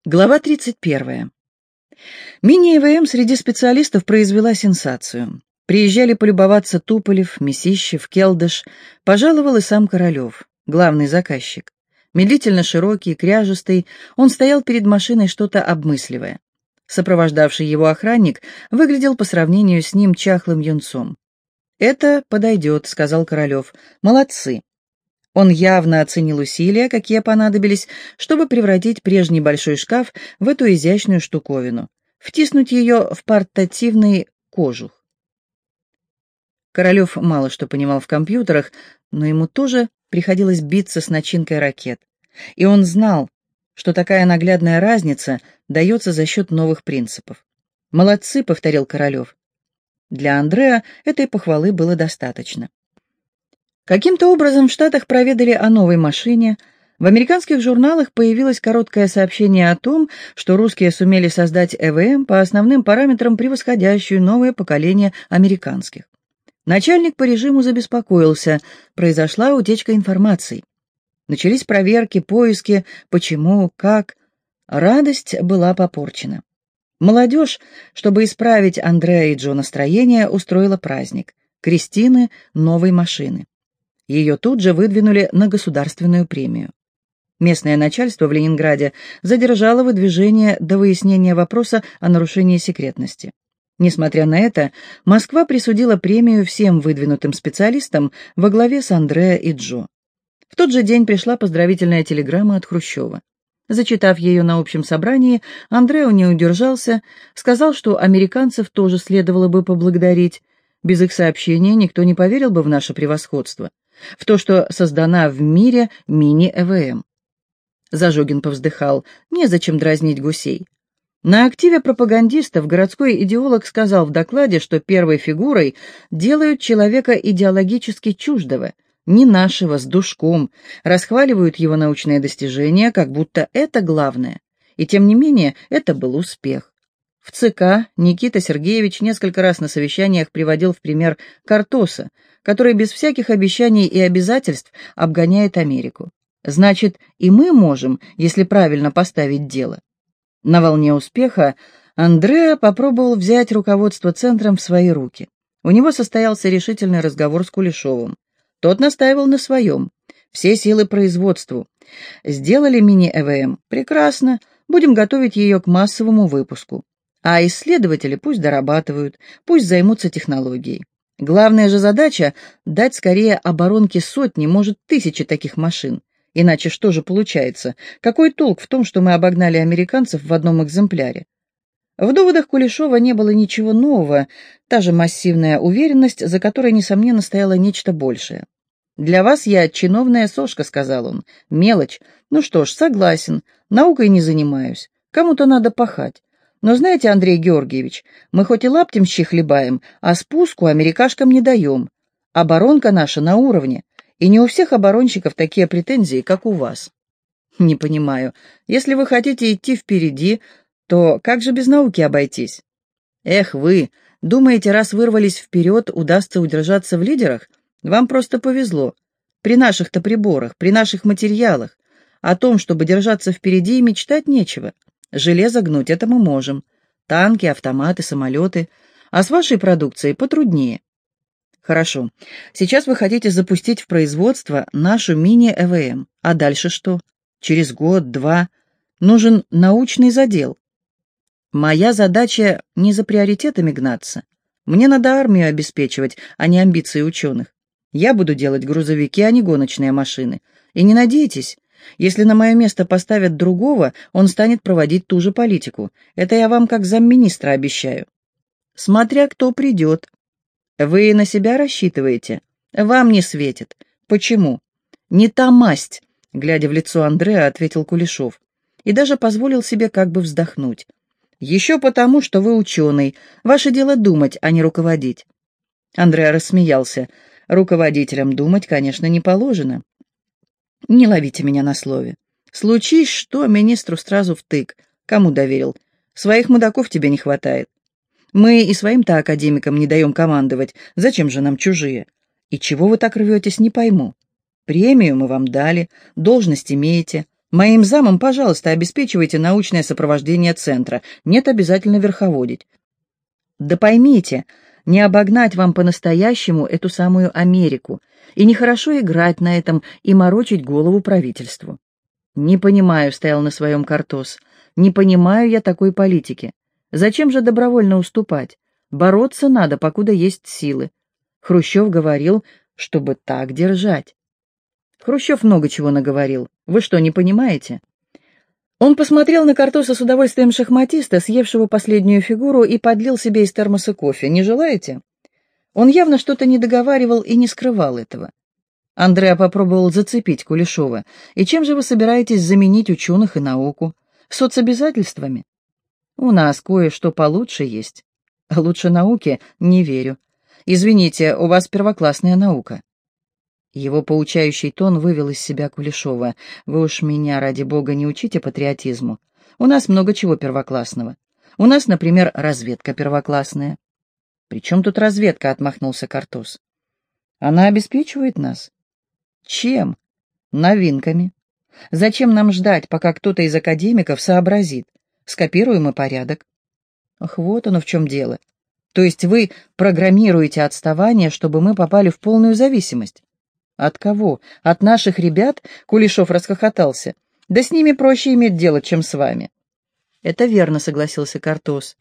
Глава 31. Мини-ЭВМ среди специалистов произвела сенсацию. Приезжали полюбоваться Туполев, Месищев, Келдыш, пожаловал и сам Королев, главный заказчик. Медлительно широкий, кряжестый, он стоял перед машиной, что-то обмысливая. Сопровождавший его охранник выглядел по сравнению с ним чахлым юнцом. «Это подойдет», — сказал Королев. «Молодцы». Он явно оценил усилия, какие понадобились, чтобы превратить прежний большой шкаф в эту изящную штуковину, втиснуть ее в портативный кожух. Королев мало что понимал в компьютерах, но ему тоже приходилось биться с начинкой ракет. И он знал, что такая наглядная разница дается за счет новых принципов. «Молодцы», — повторил Королев. Для Андреа этой похвалы было достаточно. Каким-то образом в Штатах проведали о новой машине. В американских журналах появилось короткое сообщение о том, что русские сумели создать ЭВМ по основным параметрам, превосходящую новое поколение американских. Начальник по режиму забеспокоился, произошла утечка информации. Начались проверки, поиски, почему, как. Радость была попорчена. Молодежь, чтобы исправить Андреа и Джо настроение, устроила праздник. Кристины новой машины. Ее тут же выдвинули на государственную премию. Местное начальство в Ленинграде задержало выдвижение до выяснения вопроса о нарушении секретности. Несмотря на это, Москва присудила премию всем выдвинутым специалистам во главе с Андреа и Джо. В тот же день пришла поздравительная телеграмма от Хрущева. Зачитав ее на общем собрании, Андреа не удержался, сказал, что американцев тоже следовало бы поблагодарить. Без их сообщения никто не поверил бы в наше превосходство, в то, что создана в мире мини-ЭВМ. Зажогин повздыхал: незачем дразнить гусей. На активе пропагандистов городской идеолог сказал в докладе, что первой фигурой делают человека идеологически чуждого, не нашего, с душком, расхваливают его научные достижения, как будто это главное. И тем не менее, это был успех. В ЦК Никита Сергеевич несколько раз на совещаниях приводил в пример Картоса, который без всяких обещаний и обязательств обгоняет Америку. Значит, и мы можем, если правильно поставить дело. На волне успеха Андреа попробовал взять руководство центром в свои руки. У него состоялся решительный разговор с Кулешовым. Тот настаивал на своем. Все силы производству. Сделали мини-ЭВМ? Прекрасно. Будем готовить ее к массовому выпуску. А исследователи пусть дорабатывают, пусть займутся технологией. Главная же задача — дать скорее оборонке сотни, может, тысячи таких машин. Иначе что же получается? Какой толк в том, что мы обогнали американцев в одном экземпляре? В доводах Кулешова не было ничего нового, та же массивная уверенность, за которой, несомненно, стояло нечто большее. «Для вас я чиновная сошка», — сказал он. «Мелочь. Ну что ж, согласен. Наукой не занимаюсь. Кому-то надо пахать. Но знаете, Андрей Георгиевич, мы хоть и лаптем хлебаем, а спуску америкашкам не даем. Оборонка наша на уровне, и не у всех оборонщиков такие претензии, как у вас». «Не понимаю. Если вы хотите идти впереди, то как же без науки обойтись?» «Эх вы, думаете, раз вырвались вперед, удастся удержаться в лидерах? Вам просто повезло. При наших-то приборах, при наших материалах. О том, чтобы держаться впереди, и мечтать нечего. Железо гнуть — это мы можем. Танки, автоматы, самолеты. А с вашей продукцией потруднее». «Хорошо. Сейчас вы хотите запустить в производство нашу мини-ЭВМ. А дальше что? Через год-два нужен научный задел. Моя задача не за приоритетами гнаться. Мне надо армию обеспечивать, а не амбиции ученых. Я буду делать грузовики, а не гоночные машины. И не надейтесь, если на мое место поставят другого, он станет проводить ту же политику. Это я вам как замминистра обещаю. Смотря кто придет. Вы на себя рассчитываете? Вам не светит. Почему? Не та масть, глядя в лицо Андреа, ответил Кулешов. И даже позволил себе как бы вздохнуть. Еще потому, что вы ученый. Ваше дело думать, а не руководить. Андреа рассмеялся. Руководителям думать, конечно, не положено. Не ловите меня на слове. Случись что, министру сразу втык. Кому доверил? Своих мудаков тебе не хватает. Мы и своим-то академикам не даем командовать. Зачем же нам чужие? И чего вы так рветесь, не пойму. Премию мы вам дали, должность имеете. Моим замам, пожалуйста, обеспечивайте научное сопровождение центра. Нет, обязательно верховодить. Да поймите, не обогнать вам по-настоящему эту самую Америку, и нехорошо играть на этом и морочить голову правительству. Не понимаю, стоял на своем Кортос, не понимаю я такой политики. Зачем же добровольно уступать? Бороться надо, покуда есть силы. Хрущев говорил, чтобы так держать. Хрущев много чего наговорил. Вы что, не понимаете? Он посмотрел на Кортоса с удовольствием шахматиста, съевшего последнюю фигуру, и подлил себе из термоса кофе. Не желаете? Он явно что-то не договаривал и не скрывал этого. Андреа попробовал зацепить Кулешова. «И чем же вы собираетесь заменить ученых и науку? Соцобязательствами? У нас кое-что получше есть. Лучше науки не верю. Извините, у вас первоклассная наука». Его поучающий тон вывел из себя Кулешова. «Вы уж меня, ради бога, не учите патриотизму. У нас много чего первоклассного. У нас, например, разведка первоклассная». «При чем тут разведка?» — отмахнулся Кортос. «Она обеспечивает нас». «Чем?» «Новинками. Зачем нам ждать, пока кто-то из академиков сообразит? Скопируем и порядок». «Ах, вот оно в чем дело. То есть вы программируете отставание, чтобы мы попали в полную зависимость?» «От кого? От наших ребят?» — Кулешов расхохотался. «Да с ними проще иметь дело, чем с вами». «Это верно», — согласился Кортос.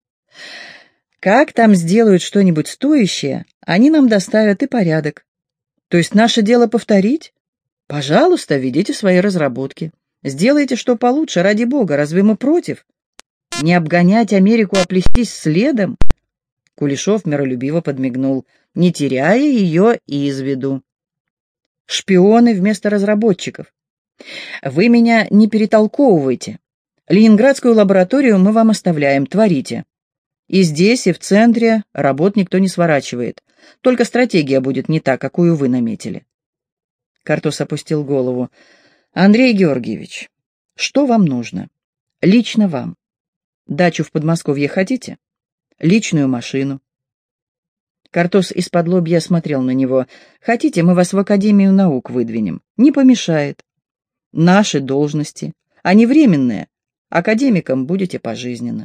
«Как там сделают что-нибудь стоящее, они нам доставят и порядок. То есть наше дело повторить? Пожалуйста, ведите свои разработки. Сделайте что получше, ради бога, разве мы против? Не обгонять Америку, а плестись следом?» Кулешов миролюбиво подмигнул, не теряя ее из виду. «Шпионы вместо разработчиков. Вы меня не перетолковывайте. Ленинградскую лабораторию мы вам оставляем, творите. И здесь, и в центре работ никто не сворачивает. Только стратегия будет не та, какую вы наметили». Кортос опустил голову. «Андрей Георгиевич, что вам нужно? Лично вам. Дачу в Подмосковье хотите? Личную машину?» Кортос из-под-лобья смотрел на него. «Хотите, мы вас в Академию наук выдвинем? Не помешает. Наши должности, они временные. Академиком будете пожизненно».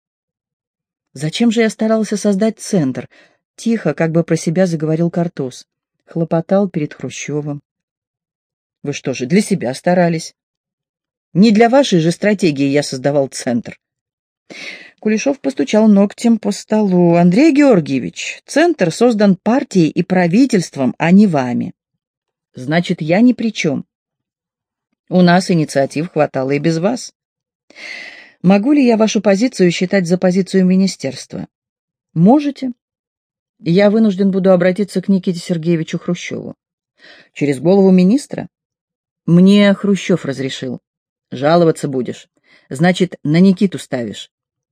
«Зачем же я старался создать центр?» Тихо, как бы про себя заговорил Кортос. Хлопотал перед Хрущевым. «Вы что же, для себя старались? Не для вашей же стратегии я создавал центр». Кулешов постучал ногтем по столу. «Андрей Георгиевич, центр создан партией и правительством, а не вами. Значит, я ни при чем. У нас инициатив хватало и без вас. Могу ли я вашу позицию считать за позицию министерства? Можете. Я вынужден буду обратиться к Никите Сергеевичу Хрущеву. Через голову министра? Мне Хрущев разрешил. Жаловаться будешь. Значит, на Никиту ставишь.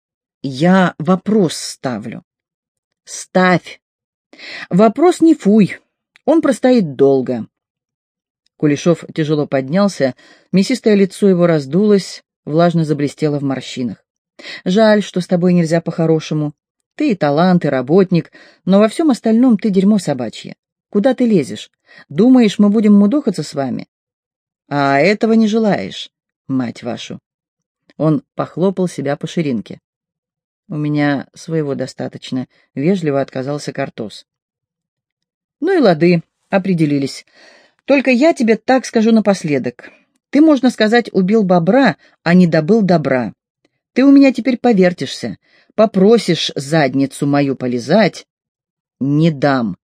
Я вопрос ставлю. Ставь. Вопрос не фуй. Он простоит долго. Кулешов тяжело поднялся, мясистое лицо его раздулось, влажно заблестело в морщинах. Жаль, что с тобой нельзя по-хорошему. Ты и талант, и работник, но во всем остальном ты дерьмо собачье. Куда ты лезешь? Думаешь, мы будем мудохаться с вами? А этого не желаешь, мать вашу. Он похлопал себя по ширинке. «У меня своего достаточно», — вежливо отказался Кортос. «Ну и лады, определились. Только я тебе так скажу напоследок. Ты, можно сказать, убил бобра, а не добыл добра. Ты у меня теперь повертишься, попросишь задницу мою полизать. Не дам».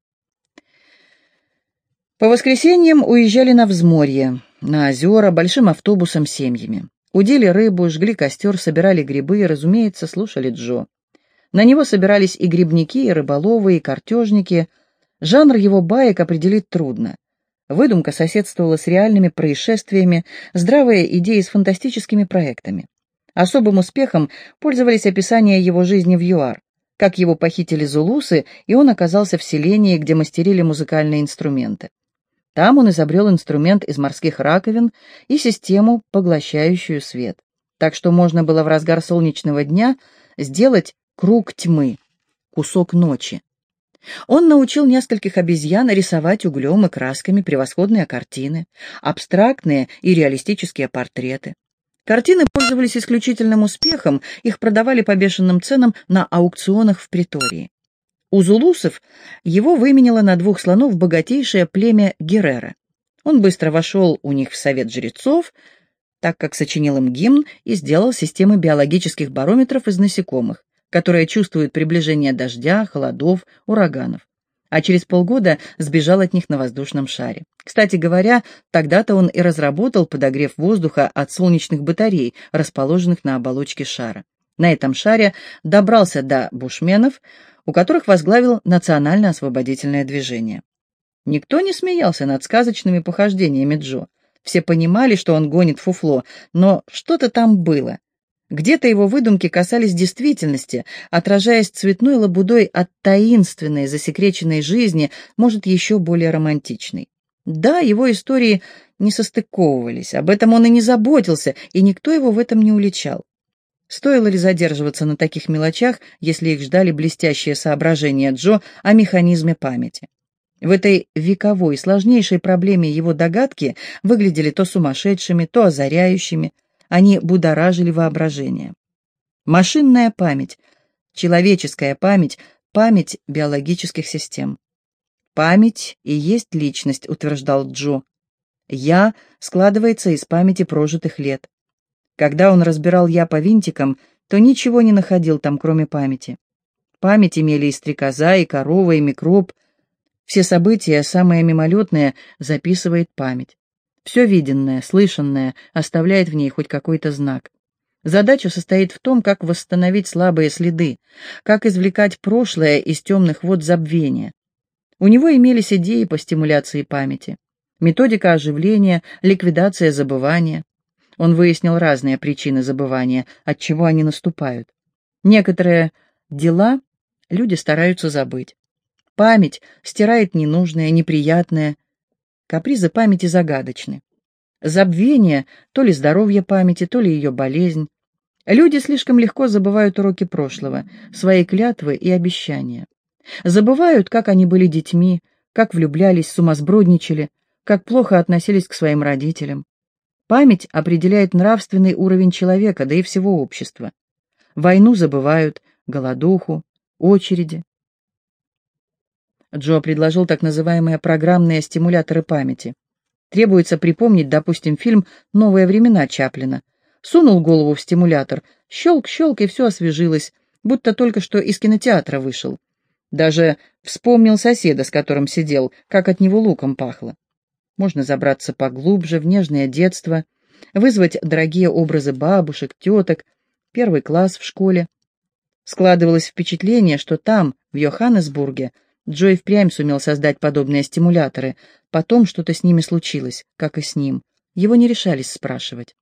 По воскресеньям уезжали на взморье, на озера, большим автобусом семьями. Удили рыбу, жгли костер, собирали грибы и, разумеется, слушали Джо. На него собирались и грибники, и рыболовы, и картежники. Жанр его баек определить трудно. Выдумка соседствовала с реальными происшествиями, здравая идея с фантастическими проектами. Особым успехом пользовались описания его жизни в ЮАР, как его похитили зулусы, и он оказался в селении, где мастерили музыкальные инструменты. Там он изобрел инструмент из морских раковин и систему, поглощающую свет. Так что можно было в разгар солнечного дня сделать круг тьмы, кусок ночи. Он научил нескольких обезьян рисовать углем и красками превосходные картины, абстрактные и реалистические портреты. Картины пользовались исключительным успехом, их продавали по бешеным ценам на аукционах в Претории. У зулусов его выменило на 2 слонов богатейшее племя Геррера. Он быстро вошел у них в совет жрецов, так как сочинил им гимн и сделал системы биологических барометров из насекомых, которые чувствуют приближение дождя, холодов, ураганов. А через полгода сбежал от них на воздушном шаре. Кстати говоря, тогда-то он и разработал подогрев воздуха от солнечных батарей, расположенных на оболочке шара. На этом шаре добрался до бушменов, у которых возглавил национально-освободительное движение. Никто не смеялся над сказочными похождениями Джо. Все понимали, что он гонит фуфло, но что-то там было. Где-то его выдумки касались действительности, отражаясь цветной лабудой от таинственной, засекреченной жизни, может, еще более романтичной. Да, его истории не состыковывались, об этом он и не заботился, и никто его в этом не уличал. Стоило ли задерживаться на таких мелочах, если их ждали блестящие соображения Джо о механизме памяти? В этой вековой, сложнейшей проблеме его догадки выглядели то сумасшедшими, то озаряющими. Они будоражили воображение. Машинная память, человеческая память, память биологических систем. «Память и есть личность», — утверждал Джо. «Я» складывается из памяти прожитых лет. Когда он разбирал «я» по винтикам, то ничего не находил там, кроме памяти. Память имели и стрекоза, и корова, и микроб. Все события, самые мимолетные, записывает память. Все виденное, слышанное оставляет в ней хоть какой-то знак. Задача состоит в том, как восстановить слабые следы, как извлекать прошлое из темных вод забвения. У него имелись идеи по стимуляции памяти, методика оживления, ликвидация забывания. Он выяснил разные причины забывания, от чего они наступают. Некоторые дела люди стараются забыть. Память стирает ненужное, неприятное. Капризы памяти загадочны. Забвение — то ли здоровье памяти, то ли ее болезнь. Люди слишком легко забывают уроки прошлого, свои клятвы и обещания. Забывают, как они были детьми, как влюблялись, сумасбродничали, как плохо относились к своим родителям. Память определяет нравственный уровень человека, да и всего общества. Войну забывают, голодуху, очереди. Джо предложил так называемые программные стимуляторы памяти. Требуется припомнить, допустим, фильм «Новые времена» Чаплина. Сунул голову в стимулятор, щелк-щелк, и все освежилось, будто только что из кинотеатра вышел. Даже вспомнил соседа, с которым сидел, как от него луком пахло. Можно забраться поглубже в нежное детство, вызвать дорогие образы бабушек, теток, 1 класс в школе. Складывалось впечатление, что там, в Йоханнесбурге, Джо и впрямь сумел создать подобные стимуляторы. Потом что-то с ними случилось, как и с ним. Его не решались спрашивать.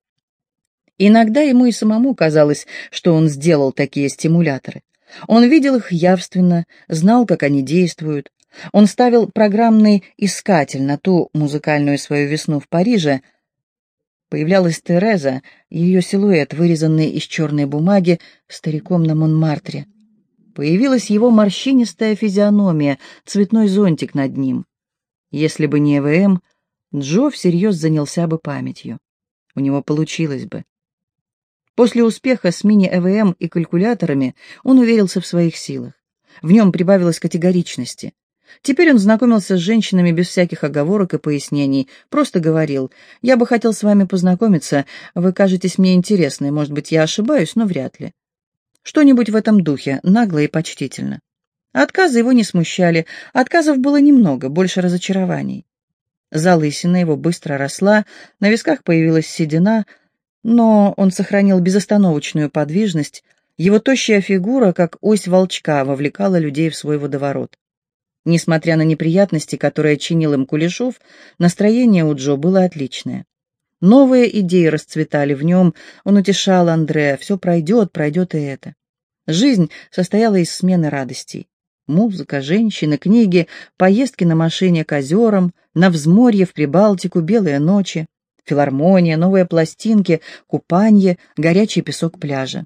Иногда ему и самому казалось, что он сделал такие стимуляторы. Он видел их явственно, знал, как они действуют. Он ставил программный искатель на ту музыкальную свою весну в Париже. Появлялась Тереза, ее силуэт, вырезанный из черной бумаги, стариком на Монмартре. Появилась его морщинистая физиономия, цветной зонтик над ним. Если бы не ЭВМ, Джо всерьез занялся бы памятью. У него получилось бы. После успеха с мини-ЭВМ и калькуляторами он уверился в своих силах. В нем прибавилось категоричности. Теперь он знакомился с женщинами без всяких оговорок и пояснений, просто говорил: «Я бы хотел с вами познакомиться, вы кажетесь мне интересной, может быть, я ошибаюсь, но вряд ли». Что-нибудь в этом духе, нагло и почтительно. Отказы его не смущали, отказов было немного, больше разочарований. Залысина его быстро росла, на висках появилась седина, но он сохранил безостановочную подвижность, его тощая фигура, как ось волчка, вовлекала людей в свой водоворот. Несмотря на неприятности, которые чинил им Кулешов, настроение у Джо было отличное. Новые идеи расцветали в нем, он утешал Андре: все пройдет, пройдет и это. Жизнь состояла из смены радостей. Музыка, женщины, книги, поездки на машине к озерам, на взморье, в Прибалтику, белые ночи, филармония, новые пластинки, купанье, горячий песок пляжа.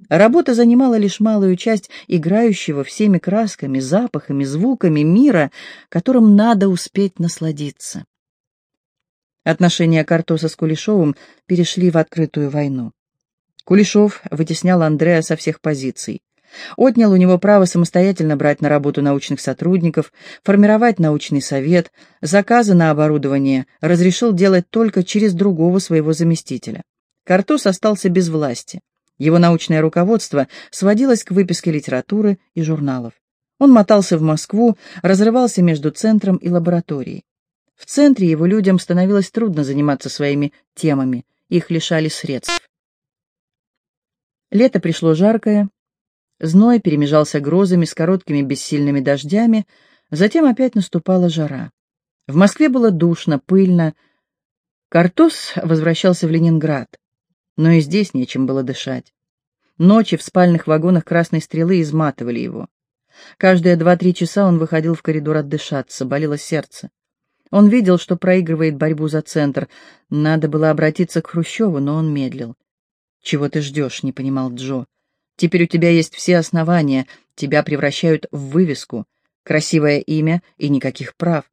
Работа занимала лишь малую часть играющего всеми красками, запахами, звуками мира, которым надо успеть насладиться. Отношения Картоса с Кулешовым перешли в открытую войну. Кулешов вытеснял Андреа со всех позиций. Отнял у него право самостоятельно брать на работу научных сотрудников, формировать научный совет, заказы на оборудование разрешил делать только через другого своего заместителя. Картос остался без власти. Его научное руководство сводилось к выписке литературы и журналов. Он мотался в Москву, разрывался между центром и лабораторией. В центре его людям становилось трудно заниматься своими темами, их лишали средств. Лето пришло жаркое, зной перемежался грозами с короткими бессильными дождями, затем опять наступала жара. В Москве было душно, пыльно. Картос возвращался в Ленинград, но и здесь нечем было дышать. Ночи в спальных вагонах «Красной стрелы» изматывали его. Каждые 2-3 часа он выходил в коридор отдышаться, болело сердце. Он видел, что проигрывает борьбу за центр. Надо было обратиться к Хрущеву, но он медлил. «Чего ты ждешь?» — не понимал Джо. «Теперь у тебя есть все основания. Тебя превращают в вывеску. Красивое имя и никаких прав».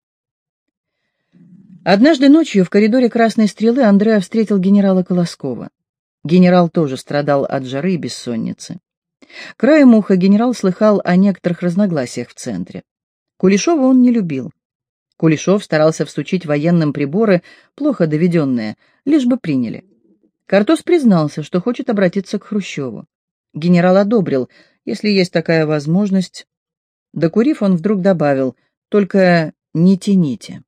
Однажды ночью в коридоре «Красной стрелы» Андреа встретил генерала Колоскова. Генерал тоже страдал от жары и бессонницы. Краем уха генерал слыхал о некоторых разногласиях в центре. Кулешова он не любил. Кулешов старался всучить военным приборы, плохо доведенные, лишь бы приняли. Картос признался, что хочет обратиться к Хрущеву. Генерал одобрил, если есть такая возможность. Докурив, он вдруг добавил: «Только не тяните».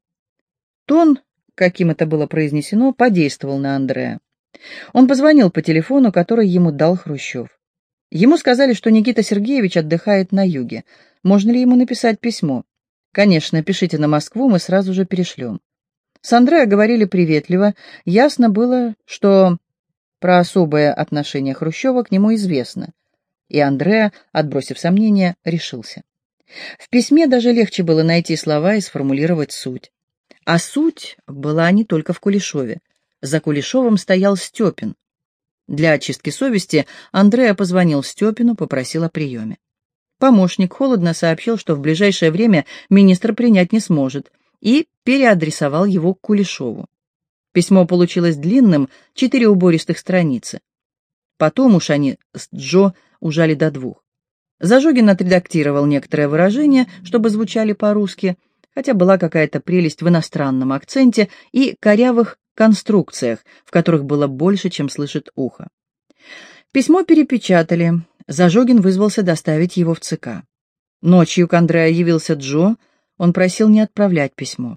Тон, каким это было произнесено, подействовал на Андреа. Он позвонил по телефону, который ему дал Хрущев. Ему сказали, что Никита Сергеевич отдыхает на юге. Можно ли ему написать письмо? «Конечно, пишите на Москву, мы сразу же перешлем». С Андреа говорили приветливо, ясно было, что про особое отношение Хрущева к нему известно. И Андреа, отбросив сомнения, решился. В письме даже легче было найти слова и сформулировать суть. А суть была не только в Кулешове. За Кулешовым стоял Степин. Для очистки совести Андреа позвонил Степину, попросил о приеме. Помощник холодно сообщил, что в ближайшее время министр принять не сможет, и переадресовал его к Кулешову. Письмо получилось длинным, 4 убористых страницы. Потом уж они с Джо ужали до 2. Зажогин отредактировал некоторые выражения, чтобы звучали по-русски, хотя была какая-то прелесть в иностранном акценте и корявых конструкциях, в которых было больше, чем слышит ухо. Письмо перепечатали. Зажогин вызвался доставить его в ЦК. Ночью к Андреа явился Джо, он просил не отправлять письмо.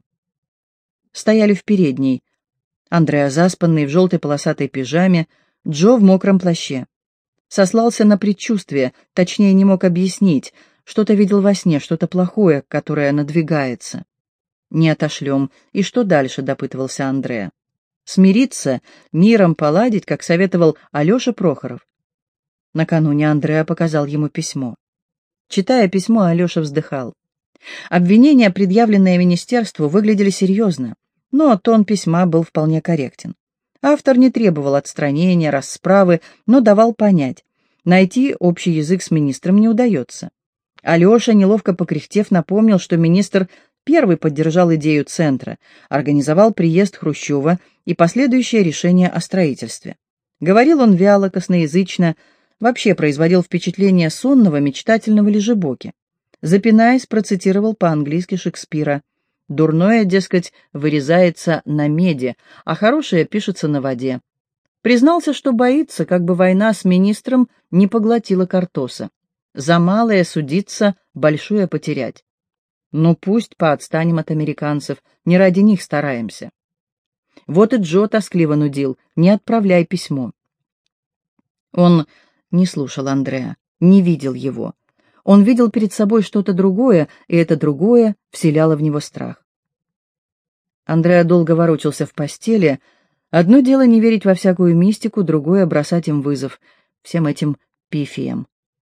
Стояли в передней. Андреа заспанный в желтой полосатой пижаме, Джо в мокром плаще. Сослался на предчувствие, точнее не мог объяснить, что-то видел во сне, что-то плохое, которое надвигается. «Не отошлем. И что дальше?» — допытывался Андреа. «Смириться, миром поладить, как советовал Алеша Прохоров». Накануне Андреа показал ему письмо. Читая письмо, Алеша вздыхал. Обвинения, предъявленные министерству, выглядели серьезно, но тон письма был вполне корректен. Автор не требовал отстранения, расправы, но давал понять, найти общий язык с министром не удается. Алеша, неловко покряхтев, напомнил, что министр первый поддержал идею центра, организовал приезд Хрущева и последующее решение о строительстве. Говорил он вяло, косноязычно, вообще производил впечатление сонного, мечтательного лежебоки. Запинаясь, процитировал по-английски Шекспира. «Дурное, дескать, вырезается на меди, а хорошее пишется на воде». Признался, что боится, как бы война с министром не поглотила Картоса. За малое судиться, большое потерять. Ну пусть поотстанем от американцев, не ради них стараемся. Вот и Джо тоскливо нудил: «Не отправляй письмо». Он не слушал Андреа, не видел его. Он видел перед собой что-то другое, и это другое вселяло в него страх. Андреа долго ворочался в постели. Одно дело не верить во всякую мистику, другое — бросать им вызов, всем этим пифиям.